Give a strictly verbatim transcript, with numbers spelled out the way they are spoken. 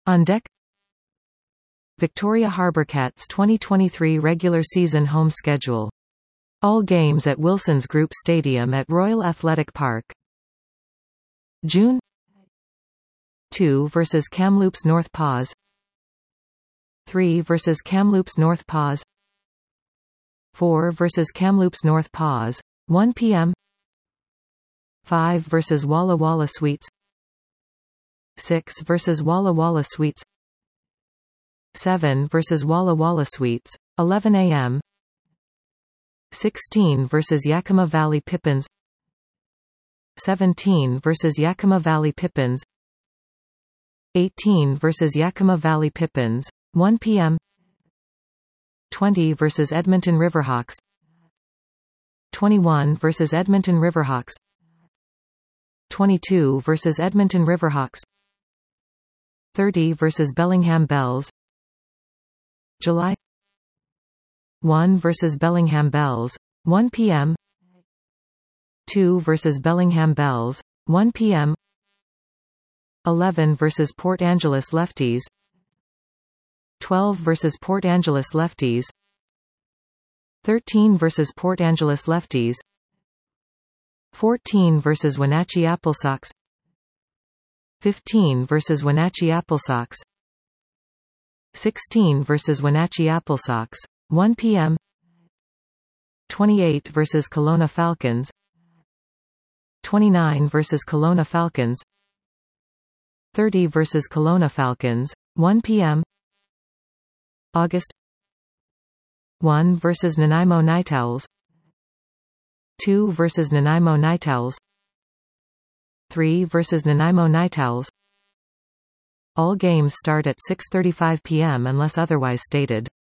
On deck, Victoria Harbour Cats twenty twenty-three regular season home schedule. All games at Wilson's Group Stadium at Royal Athletic Park. June two versus Kamloops North Paws, three versus Kamloops North Paws, four versus Kamloops North Paws, one p m five versus Walla Walla Sweets, six versus Walla Walla Sweets, seven versus Walla Walla Sweets, eleven a m sixteen versus Yakima Valley Pippins, seventeen versus Yakima Valley Pippins, eighteen versus Yakima Valley Pippins, one p m twenty versus Edmonton Riverhawks, twenty-one versus Edmonton Riverhawks, twenty-two versus Edmonton Riverhawks, thirty versus Bellingham Bells, July one versus Bellingham Bells, one p m two versus Bellingham Bells, one p m eleven versus Port Angeles Lefties, twelve versus Port Angeles Lefties, thirteen versus Port Angeles Lefties, fourteen versus Wenatchee Applesox, fifteen versus Wenatchee Applesox, sixteen versus Wenatchee Applesox, one p m twenty-eight versus Kelowna Falcons, twenty-nine versus Kelowna Falcons, thirty versus Kelowna Falcons, one p m August one versus Nanaimo Night Owls, two versus Nanaimo Night Owls, three versus Nanaimo Night Owls. All games start at six thirty-five p m unless otherwise stated.